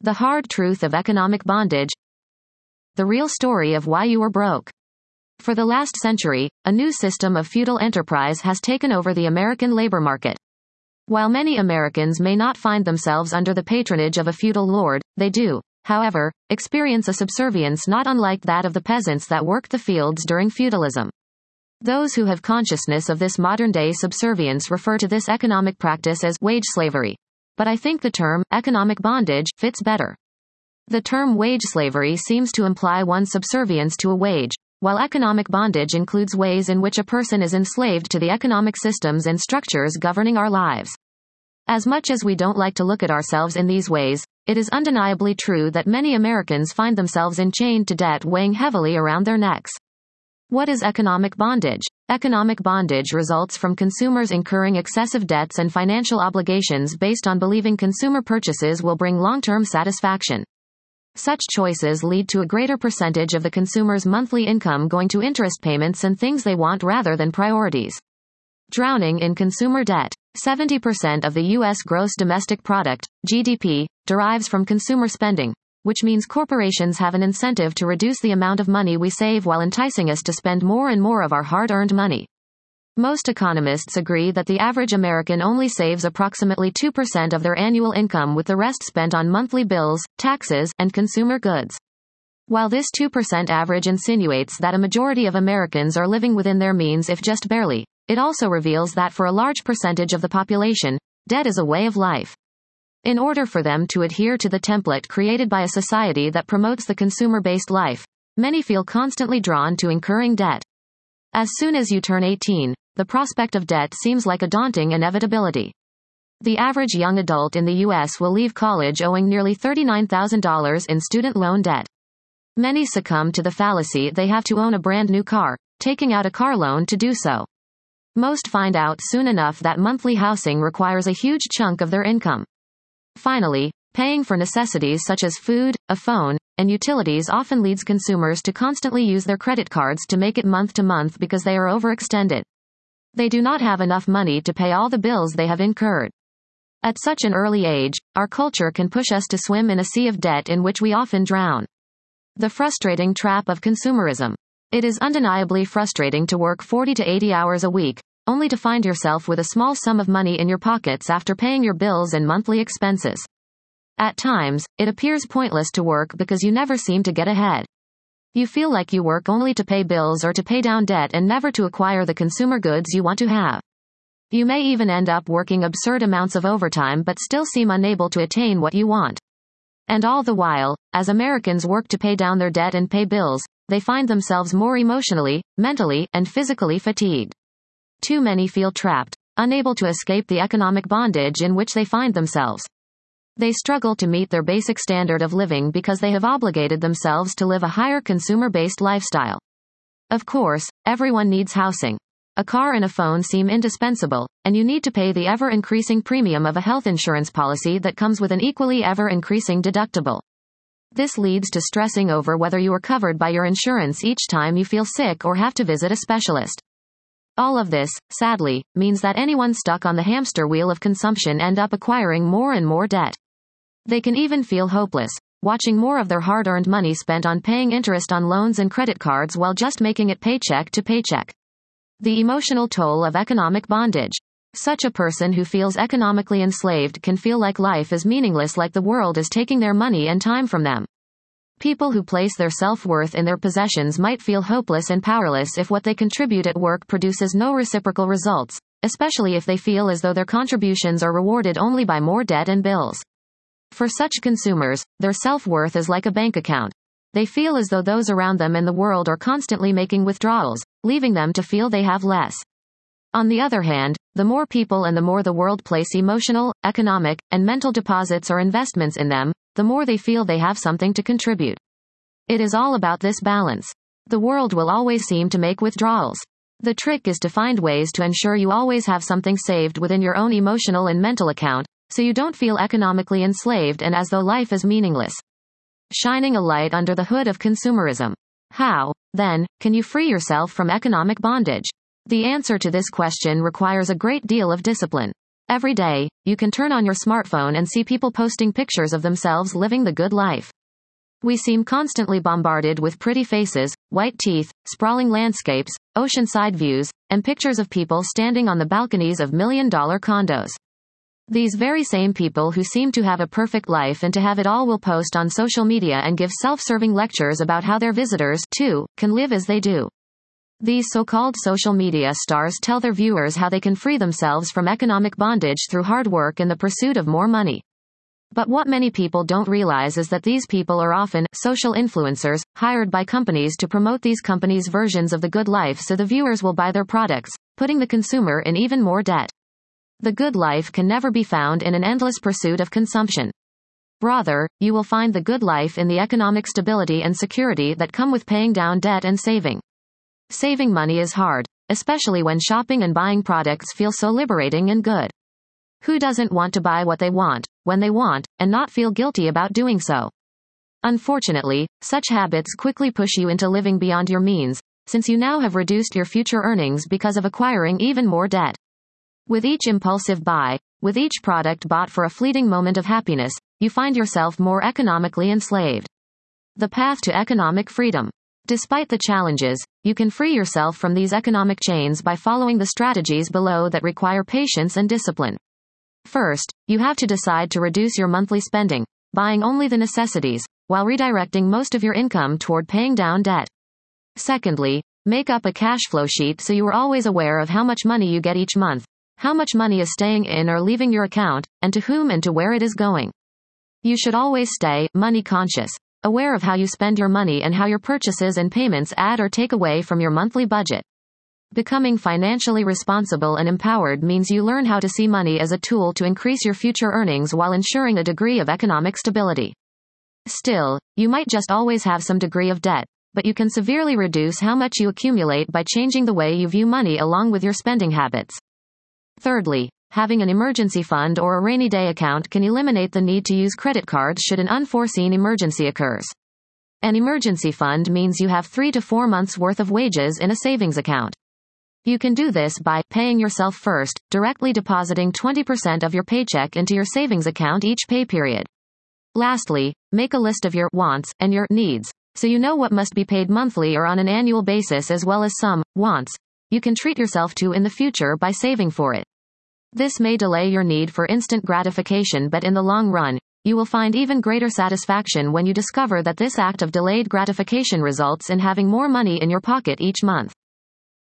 The hard truth of economic bondage. The real story of why you were broke. For the last century, a new system of feudal enterprise has taken over the American labor market. While many Americans may not find themselves under the patronage of a feudal lord, they do, however, experience a subservience not unlike that of the peasants that worked the fields during feudalism. Those who have consciousness of this modern-day subservience refer to this economic practice as wage slavery. But I think the term economic bondage fits better. The term wage slavery seems to imply one's subservience to a wage, while economic bondage includes ways in which a person is enslaved to the economic systems and structures governing our lives. As much as we don't like to look at ourselves in these ways, it is undeniably true that many Americans find themselves enchained to debt weighing heavily around their necks. What is economic bondage? Economic bondage results from consumers incurring excessive debts and financial obligations based on believing consumer purchases will bring long-term satisfaction. Such choices lead to a greater percentage of the consumer's monthly income going to interest payments and things they want rather than priorities. Drowning in consumer debt. 70% of the U.S. gross domestic product, GDP, derives from consumer spending, which means corporations have an incentive to reduce the amount of money we save while enticing us to spend more and more of our hard-earned money. Most economists agree that the average American only saves approximately 2% of their annual income, with the rest spent on monthly bills, taxes, and consumer goods. While this 2% average insinuates that a majority of Americans are living within their means if just barely, it also reveals that for a large percentage of the population, debt is a way of life. In order for them to adhere to the template created by a society that promotes the consumer-based life, many feel constantly drawn to incurring debt. As soon as you turn 18, the prospect of debt seems like a daunting inevitability. The average young adult in the U.S. will leave college owing nearly $39,000 in student loan debt. Many succumb to the fallacy they have to own a brand new car, taking out a car loan to do so. Most find out soon enough that monthly housing requires a huge chunk of their income. Finally, paying for necessities such as food, a phone, and utilities often leads consumers to constantly use their credit cards to make it month to month because they are overextended. They do not have enough money to pay all the bills they have incurred. At such an early age, our culture can push us to swim in a sea of debt in which we often drown. The frustrating trap of consumerism. It is undeniably frustrating to work 40 to 80 hours a week, only to find yourself with a small sum of money in your pockets after paying your bills and monthly expenses. At times, it appears pointless to work because you never seem to get ahead. You feel like you work only to pay bills or to pay down debt and never to acquire the consumer goods you want to have. You may even end up working absurd amounts of overtime but still seem unable to attain what you want. And all the while, as Americans work to pay down their debt and pay bills, they find themselves more emotionally, mentally, and physically fatigued. Too many feel trapped, unable to escape the economic bondage in which they find themselves. They struggle to meet their basic standard of living because they have obligated themselves to live a higher consumer-based lifestyle. Of course, everyone needs housing. A car and a phone seem indispensable, and you need to pay the ever-increasing premium of a health insurance policy that comes with an equally ever-increasing deductible. This leads to stressing over whether you are covered by your insurance each time you feel sick or have to visit a specialist. All of this, sadly, means that anyone stuck on the hamster wheel of consumption end up acquiring more and more debt. They can even feel hopeless, watching more of their hard-earned money spent on paying interest on loans and credit cards while just making it paycheck to paycheck. The emotional toll of economic bondage. Such a person who feels economically enslaved can feel like life is meaningless, like the world is taking their money and time from them. People who place their self-worth in their possessions might feel hopeless and powerless if what they contribute at work produces no reciprocal results, especially if they feel as though their contributions are rewarded only by more debt and bills. For such consumers, their self-worth is like a bank account. They feel as though those around them in the world are constantly making withdrawals, leaving them to feel they have less. On the other hand, the more people and the more the world place emotional, economic, and mental deposits or investments in them, the more they feel they have something to contribute. It is all about this balance. The world will always seem to make withdrawals. The trick is to find ways to ensure you always have something saved within your own emotional and mental account, so you don't feel economically enslaved and as though life is meaningless. Shining a light under the hood of consumerism. How, then, can you free yourself from economic bondage? The answer to this question requires a great deal of discipline. Every day, you can turn on your smartphone and see people posting pictures of themselves living the good life. We seem constantly bombarded with pretty faces, white teeth, sprawling landscapes, oceanside views, and pictures of people standing on the balconies of million-dollar condos. These very same people who seem to have a perfect life and to have it all will post on social media and give self-serving lectures about how their visitors, too, can live as they do. These so-called social media stars tell their viewers how they can free themselves from economic bondage through hard work and the pursuit of more money. But what many people don't realize is that these people are often social influencers, hired by companies to promote these companies' versions of the good life so the viewers will buy their products, putting the consumer in even more debt. The good life can never be found in an endless pursuit of consumption. Rather, you will find the good life in the economic stability and security that come with paying down debt and saving. Saving money is hard, especially when shopping and buying products feel so liberating and good. Who doesn't want to buy what they want, when they want, and not feel guilty about doing so? Unfortunately, such habits quickly push you into living beyond your means, since you now have reduced your future earnings because of acquiring even more debt. With each impulsive buy, with each product bought for a fleeting moment of happiness, you find yourself more economically enslaved. The path to economic freedom. Despite the challenges, you can free yourself from these economic chains by following the strategies below that require patience and discipline. First, you have to decide to reduce your monthly spending, buying only the necessities, while redirecting most of your income toward paying down debt. Secondly, make up a cash flow sheet so you are always aware of how much money you get each month, how much money is staying in or leaving your account, and to whom and to where it is going. You should always stay money conscious, aware of how you spend your money and how your purchases and payments add or take away from your monthly budget. Becoming financially responsible and empowered means you learn how to see money as a tool to increase your future earnings while ensuring a degree of economic stability. Still, you might just always have some degree of debt, but you can severely reduce how much you accumulate by changing the way you view money along with your spending habits. Thirdly, having an emergency fund or a rainy day account can eliminate the need to use credit cards should an unforeseen emergency occurs. An emergency fund means you have 3 to 4 months' worth of wages in a savings account. You can do this by paying yourself first, directly depositing 20% of your paycheck into your savings account each pay period. Lastly, make a list of your wants and your needs, so you know what must be paid monthly or on an annual basis, as well as some wants you can treat yourself to in the future by saving for it. This may delay your need for instant gratification, but in the long run, you will find even greater satisfaction when you discover that this act of delayed gratification results in having more money in your pocket each month.